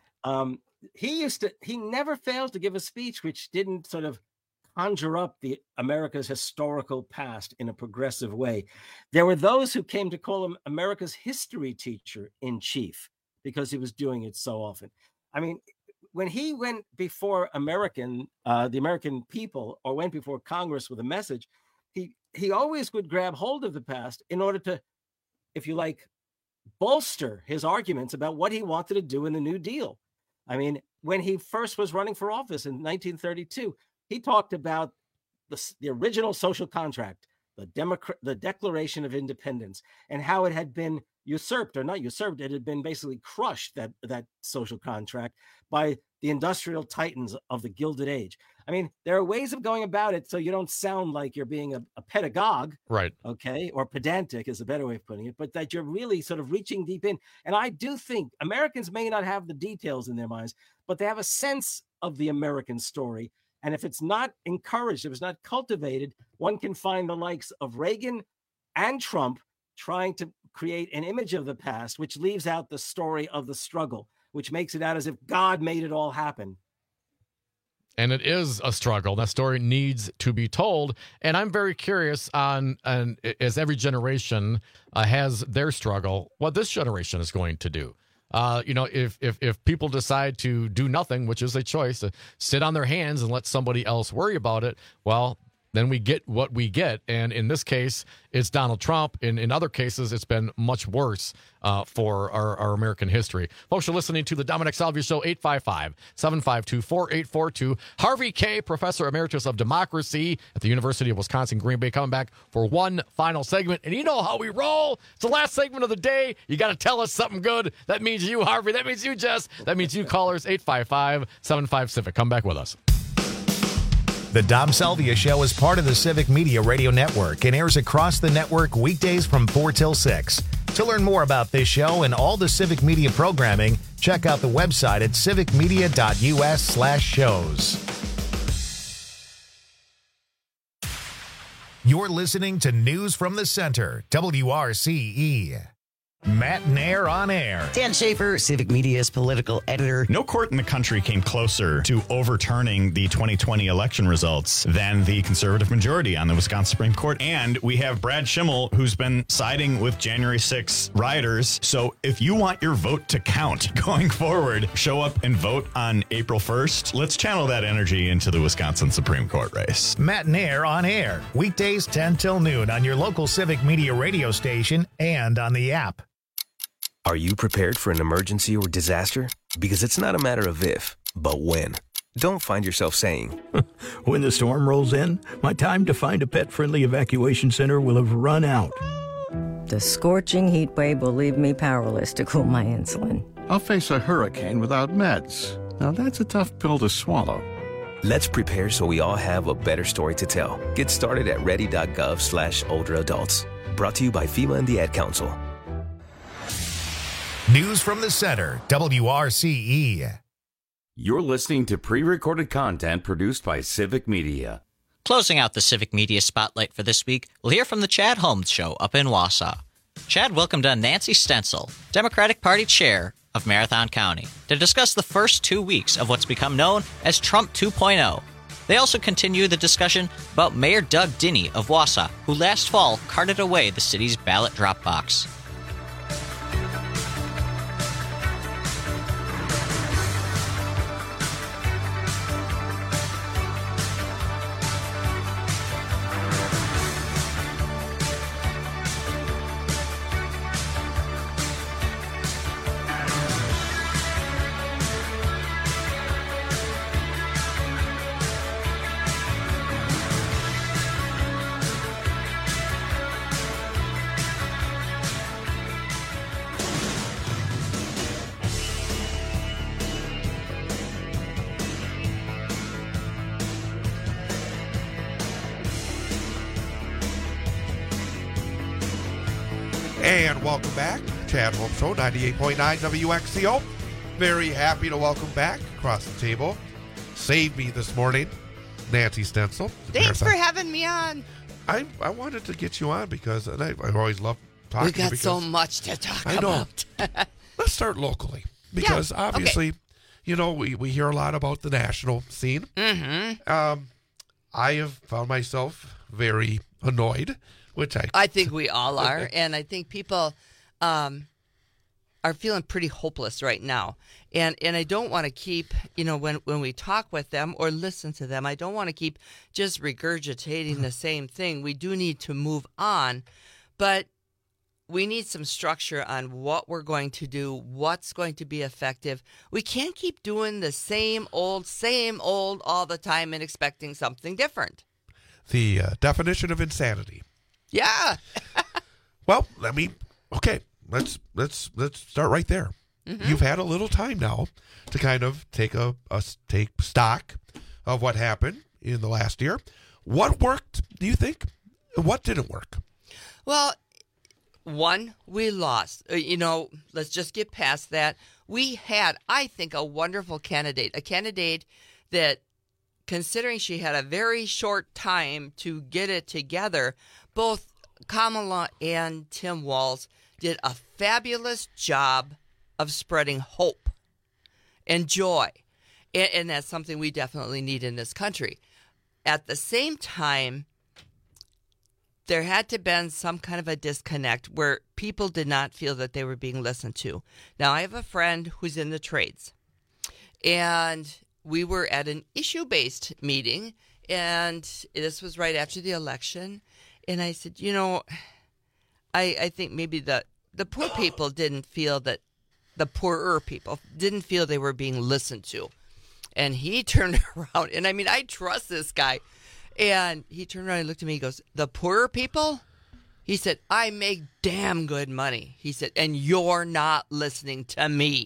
He never failed to give a speech which didn't sort of conjure up America's historical past in a progressive way. There were those who came to call him America's history teacher in chief because he was doing it so often. I mean, when he went before the American people, or went before Congress with a message, he always would grab hold of the past in order to, if you like, bolster his arguments about what he wanted to do in the New Deal. I mean, when he first was running for office in 1932, he talked about the original social contract, the Declaration of Independence, and how it had been usurped, or not usurped, it had been basically crushed, that social contract, by the industrial titans of the Gilded Age. I mean, there are ways of going about it so you don't sound like you're being a pedagogue, right? Okay, or pedantic is a better way of putting it, but that you're really sort of reaching deep in. And I do think Americans may not have the details in their minds, but they have a sense of the American story. And if it's not encouraged, if it's not cultivated, one can find the likes of Reagan and Trump trying to create an image of the past, which leaves out the story of the struggle, which makes it out as if God made it all happen. And it is a struggle. That story needs to be told. And I'm very curious as every generation has their struggle, what this generation is going to do. If people decide to do nothing, which is a choice, to sit on their hands and let somebody else worry about it, well, then we get what we get. And in this case, it's Donald Trump. In other cases, it's been much worse for our American history. Folks, you're listening to the Dominic Salvi Show, 855-752-4842. Harvey Kaye, Professor Emeritus of Democracy at the University of Wisconsin, Green Bay, coming back for one final segment. And you know how we roll. It's the last segment of the day. You got to tell us something good. That means you, Harvey. That means you, Jess. That means you, callers, 855-75-CIVIC. Come back with us. The Dom Salvia Show is part of the Civic Media Radio Network and airs across the network weekdays from 4 till 6. To learn more about this show and all the Civic Media programming, check out the website at civicmedia.us/shows. You're listening to News from the Center, WRCE. Matt Nair on air. Dan Schaefer, Civic Media's political editor. No court in the country came closer to overturning the 2020 election results than the conservative majority on the Wisconsin Supreme Court. And we have Brad Schimmel, who's been siding with January 6 rioters. So if you want your vote to count going forward, show up and vote on April 1st. Let's channel that energy into the Wisconsin Supreme Court race. Matt Nair on air. Weekdays 10 till noon on your local Civic Media radio station and on the app. Are you prepared for an emergency or disaster? Because it's not a matter of if, but when. Don't find yourself saying, when the storm rolls in, my time to find a pet-friendly evacuation center will have run out. The scorching heat wave will leave me powerless to cool my insulin. I'll face a hurricane without meds. Now that's a tough pill to swallow. Let's prepare so we all have a better story to tell. Get started at ready.gov/older adults. Brought to you by FEMA and the Ad Council. News from the Center, WRCE. You're listening to pre-recorded content produced by Civic Media. Closing out the Civic Media Spotlight for this week, we'll hear from the Chad Holmes Show up in Wausau. Chad welcomed on Nancy Stencil, Democratic Party Chair of Marathon County, to discuss the first 2 weeks of what's become known as Trump 2.0. They also continue the discussion about Mayor Doug Dinney of Wausau, who last fall carted away the city's ballot drop box. And welcome back, Chad Holmes Show, 98.9 WXCO. Very happy to welcome back across the table. Saved me this morning, Nancy Stencil. Thanks for having me on. I wanted to get you on because I always love talking We to you. got so much to talk I know. about. Let's start locally because obviously, you know, we hear a lot about the national scene. Mm-hmm. I have found myself very annoyed, which I think we all are, and I think people are feeling pretty hopeless right now. And I don't want to keep, you know, when we talk with them or listen to them, I don't want to keep just regurgitating the same thing. We do need to move on, but we need some structure on what we're going to do, what's going to be effective. We can't keep doing the same old all the time and expecting something different. The definition of insanity. Yeah. Well, I mean, okay, let's start right there. Mm-hmm. You've had a little time now to kind of take take stock of what happened in the last year. What worked, do you think? What didn't work? Well, one, we lost. You know, let's just get past that. We had, I think, a wonderful candidate, a candidate that, considering she had a very short time to get it together, both Kamala and Tim Walz did a fabulous job of spreading hope and joy. And that's something we definitely need in this country. At the same time, there had to have been some kind of a disconnect where people did not feel that they were being listened to. Now, I have a friend who's in the trades, and we were at an issue-based meeting, and this was right after the election, and I said, you know, I think maybe the poor people didn't feel that, the poorer people didn't feel they were being listened to. And he turned around, and I mean, I trust this guy. And he turned around and looked at me, he goes, the poorer people? He said, I make damn good money. He said, and you're not listening to me.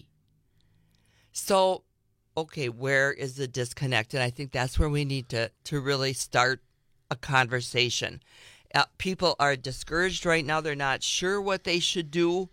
So, okay, where is the disconnect? And I think that's where we need to really start a conversation. People are discouraged right now. They're not sure what they should do.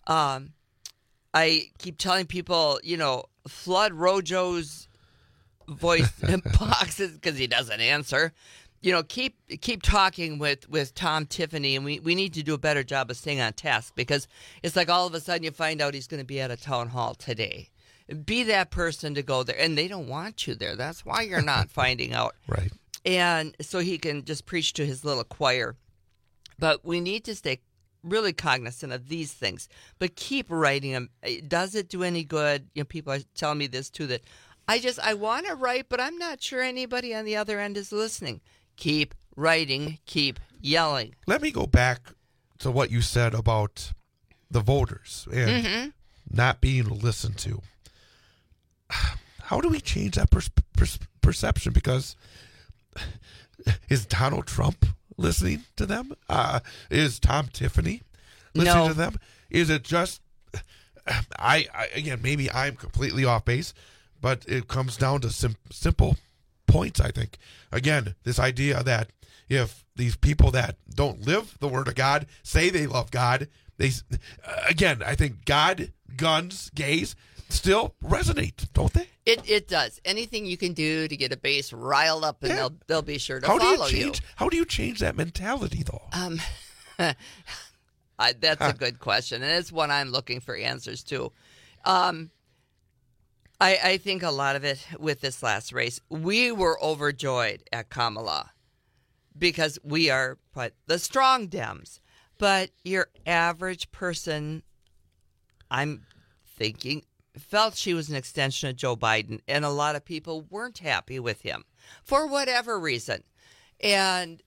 I keep telling people, you know, flood Rojo's voice boxes because he doesn't answer. keep talking with Tom Tiffany, and we need to do a better job of staying on task, because it's like all of a sudden you find out he's going to be at a town hall today. Be that person to go there, and they don't want you there. That's why you're not finding out. Right. And so he can just preach to his little choir. But we need to stay really cognizant of these things, but keep writing them. Does it do any good? People are telling me this too, that I want to write, but I'm not sure anybody on the other end is listening. Keep writing, keep yelling. Let me go back to what you said about the voters and not being listened to. How do we change that perception? Because is Donald Trump listening to them? Is Tom Tiffany listening to them? Is it just again, maybe I'm completely off base, but it comes down to simple points, I think. Again, this idea that if these people that don't live the Word of God say they love God, I think God, guns, gays still resonate, don't they? It does. Anything you can do to get a base riled up, and they'll be sure to follow you. How do you change that mentality, though? That's a good question, and it's one I'm looking for answers to. I think a lot of it with this last race, we were overjoyed at Kamala because we are the strong Dems. But your average person, I'm thinking, felt she was an extension of Joe Biden, and a lot of people weren't happy with him for whatever reason. And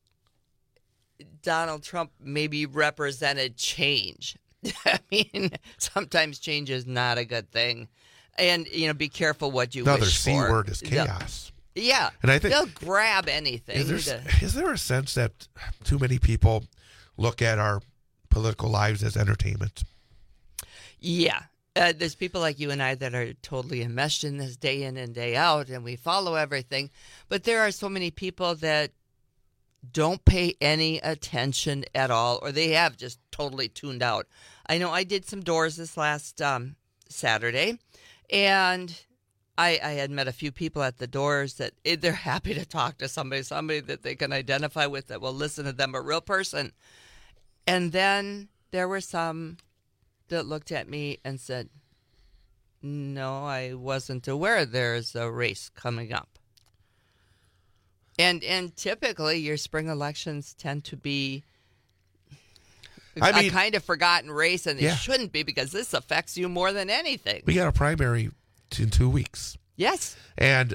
Donald Trump maybe represented change. I mean, sometimes change is not a good thing. And, be careful what you Another wish C for. word is chaos. Yeah. And I think they'll grab anything. Is there a sense that too many people look at our political lives as entertainment? Yeah. There's people like you and I that are totally enmeshed in this day in and day out, and we follow everything. But there are so many people that don't pay any attention at all, or they have just totally tuned out. I know I did some doors this last Saturday, and I had met a few people at the doors that they're happy to talk to somebody that they can identify with, that will listen to them, a real person. And then there were some that looked at me and said, no, I wasn't aware there's a race coming up. And typically your spring elections tend to be a kind of forgotten race, and it shouldn't be, because this affects you more than anything. We got a primary in 2 weeks. Yes. And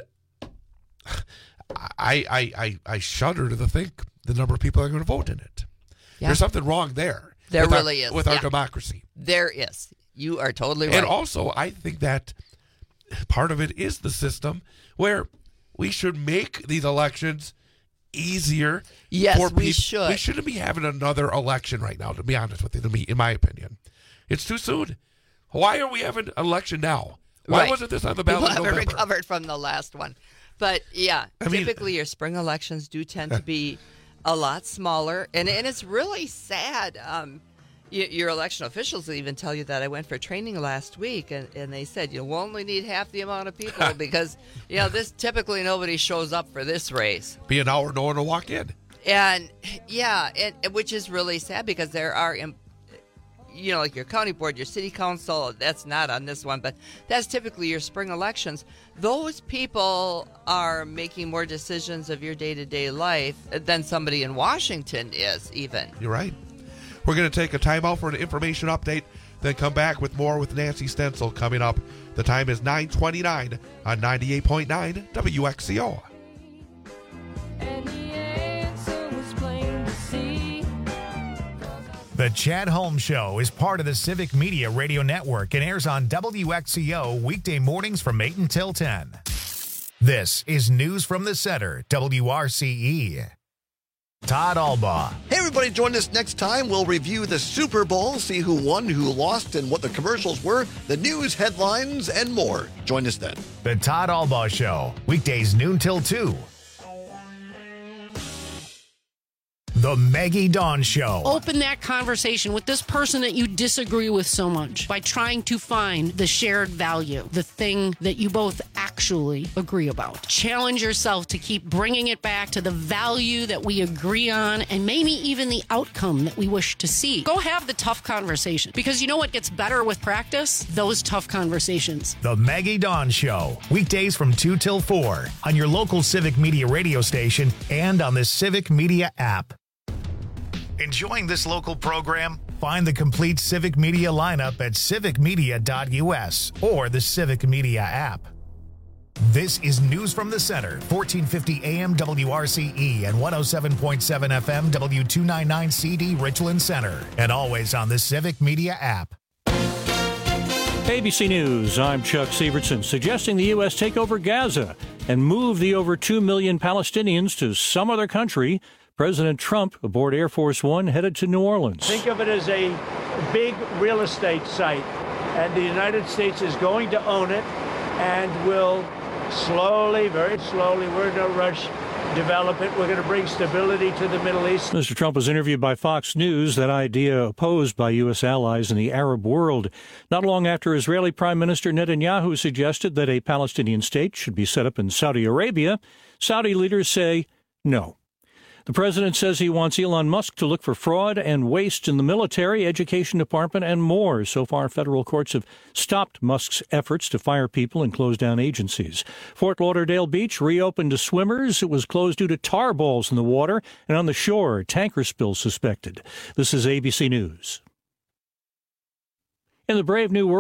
I shudder to think the number of people that are going to vote in it. Yeah. There's something wrong there. There really is. With our democracy. There is. You are totally right. And also, I think that part of it is the system where we should make these elections easier. Yes, for we should. We shouldn't be having another election right now, to be honest with you, in my opinion. It's too soon. Why are we having an election now? Why wasn't this on the ballot in November? People haven't recovered from the last one. But, typically your spring elections do tend to be a lot smaller, and it's really sad. Your election officials even tell you that. I went for training last week, and they said we'll only need half the amount of people because this typically nobody shows up for this race. Be an hour, no one will walk in. And which is really sad, because there are, like your county board, your city council. That's not on this one, but that's typically your spring elections. Those people are making more decisions of your day-to-day life than somebody in Washington is, even. You're right. We're going to take a timeout for an information update, then come back with more with Nancy Stencil coming up. The time is 9:29 on 98.9 WXCO. The Chad Holmes Show is part of the Civic Media Radio Network and airs on WXCO weekday mornings from 8 until 10. This is News from the Center, WRCE. Todd Albaugh. Hey, everybody, join us next time. We'll review the Super Bowl, see who won, who lost, and what the commercials were, the news headlines, and more. Join us then. The Todd Albaugh Show, weekdays noon till 2. The Maggie Dawn Show. Open that conversation with this person that you disagree with so much by trying to find the shared value, the thing that you both actually actually agree about. Challenge yourself to keep bringing it back to the value that we agree on and maybe even the outcome that we wish to see. Go have the tough conversation, because you know what gets better with practice? Those tough conversations. The Maggie Dawn Show, weekdays from 2 till 4 on your local Civic Media radio station and on the Civic Media app. Enjoying this local program? Find the complete Civic Media lineup at civicmedia.us or the Civic Media app. This is News from the Center, 1450 AM WRCE and 107.7 FM W299 CD Richland Center, and always on the Civic Media app. ABC News, I'm Chuck Sievertson. Suggesting the U.S. take over Gaza and move the over 2 million Palestinians to some other country, President Trump aboard Air Force One headed to New Orleans. Think of it as a big real estate site, and the United States is going to own it and will slowly, very slowly, we're in no rush, develop it. We're going to bring stability to the Middle East. Mr. Trump was interviewed by Fox News, that idea opposed by U.S. allies in the Arab world. Not long after Israeli Prime Minister Netanyahu suggested that a Palestinian state should be set up in Saudi Arabia, Saudi leaders say no. The president says he wants Elon Musk to look for fraud and waste in the military, education department, and more. So far, federal courts have stopped Musk's efforts to fire people and close down agencies. Fort Lauderdale Beach reopened to swimmers. It was closed due to tar balls in the water, and on the shore, tanker spill suspected. This is ABC News. In the brave new world